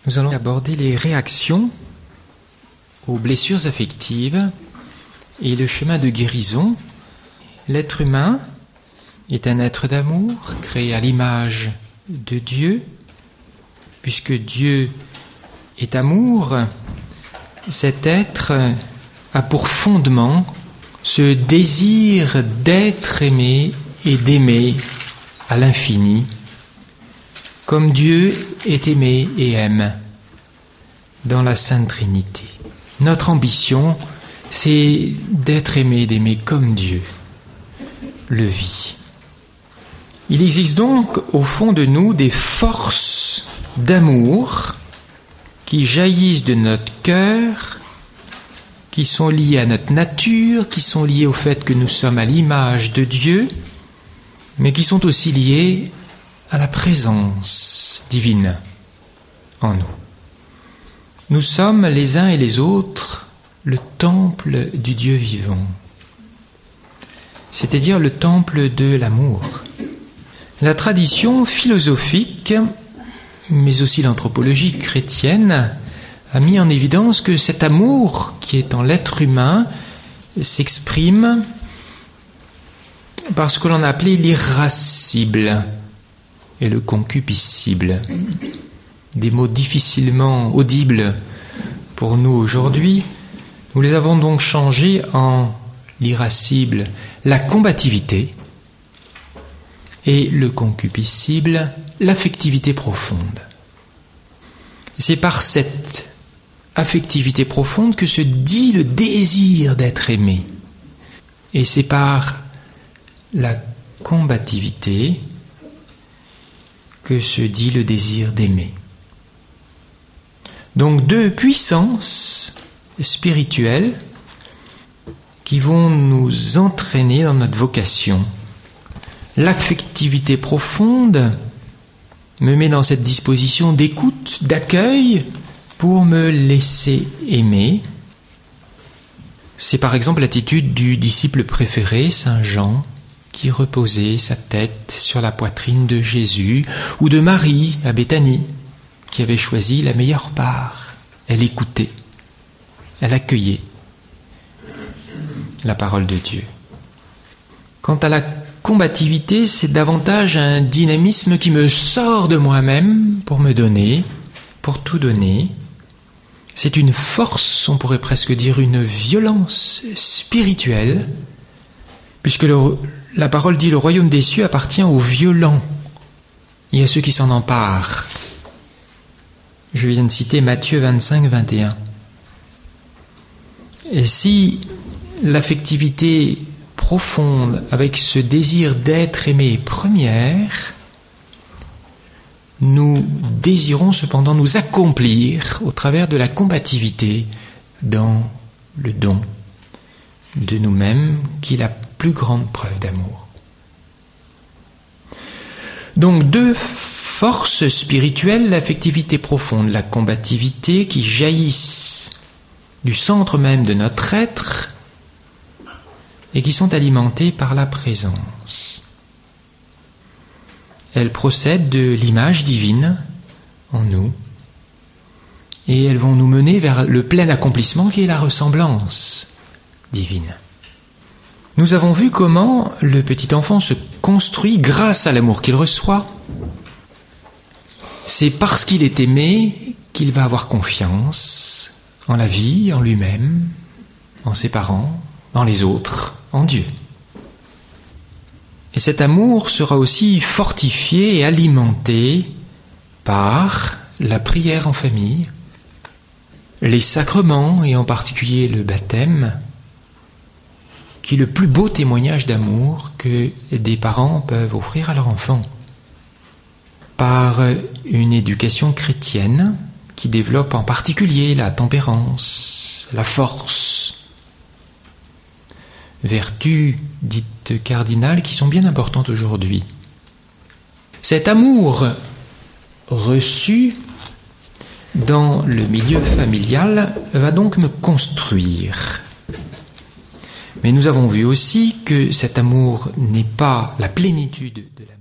Nous allons aborder les réactions aux blessures affectives et le chemin de guérison. L'être humain est un être d'amour, créé à l'image de Dieu. Puisque Dieu est amour, cet être a pour fondement ce désir d'être aimé et d'aimer à l'infini, comme Dieu est aimé et aime dans la Sainte Trinité. Notre ambition, c'est d'être aimé et d'aimer comme Dieu le vit. Il existe donc au fond de nous des forces d'amour qui jaillissent de notre cœur, qui sont liées à notre nature, qui sont liées au fait que nous sommes à l'image de Dieu, mais qui sont aussi liées à la présence divine en nous. Nous sommes les uns et les autres le temple du Dieu vivant, c'est-à-dire le temple de l'amour. La tradition philosophique, mais aussi l'anthropologie chrétienne, a mis en évidence que cet amour qui est en l'être humain s'exprime par ce que l'on a appelé l'irascible et le concupiscible. Des mots difficilement audibles pour nous aujourd'hui. Nous les avons donc changés en l'irascible, la combativité, et le concupiscible, l'affectivité profonde. C'est par cette affectivité profonde que se dit le désir d'être aimé. Et c'est par la combativité que se dit le désir d'aimer. Donc deux puissances spirituelles qui vont nous entraîner dans notre vocation. L'affectivité profonde me met dans cette disposition d'écoute, d'accueil pour me laisser aimer. C'est par exemple l'attitude du disciple préféré, Saint Jean, qui reposait sa tête sur la poitrine de Jésus, ou de Marie à Béthanie, qui avait choisi la meilleure part. Elle écoutait, elle accueillait la parole de Dieu. Quant à la combativité, c'est davantage un dynamisme qui me sort de moi-même pour me donner, pour tout donner. C'est une force, on pourrait presque dire une violence spirituelle, puisque la parole dit « le royaume des cieux appartient aux violents et à ceux qui s'en emparent ». Je viens de citer Matthieu 25, 21. Et si l'affectivité profonde, avec ce désir d'être aimé première, nous désirons cependant nous accomplir au travers de la combativité dans le don de nous-mêmes, qui est la plus grande preuve d'amour. Donc deux forces spirituelles, l'affectivité profonde, la combativité, qui jaillissent du centre même de notre être, et qui sont alimentées par la présence. Elles procèdent de l'image divine en nous, et elles vont nous mener vers le plein accomplissement qui est la ressemblance divine. Nous avons vu comment le petit enfant se construit grâce à l'amour qu'il reçoit. C'est parce qu'il est aimé qu'il va avoir confiance en la vie, en lui-même, en ses parents, dans les autres, en Dieu. Et cet amour sera aussi fortifié et alimenté par la prière en famille, les sacrements, et en particulier le baptême, qui est le plus beau témoignage d'amour que des parents peuvent offrir à leur enfant, par une éducation chrétienne qui développe en particulier la tempérance, la force, vertus dites cardinales qui sont bien importantes aujourd'hui. Cet amour reçu dans le milieu familial va donc me construire. Mais nous avons vu aussi que cet amour n'est pas la plénitude de l'amour.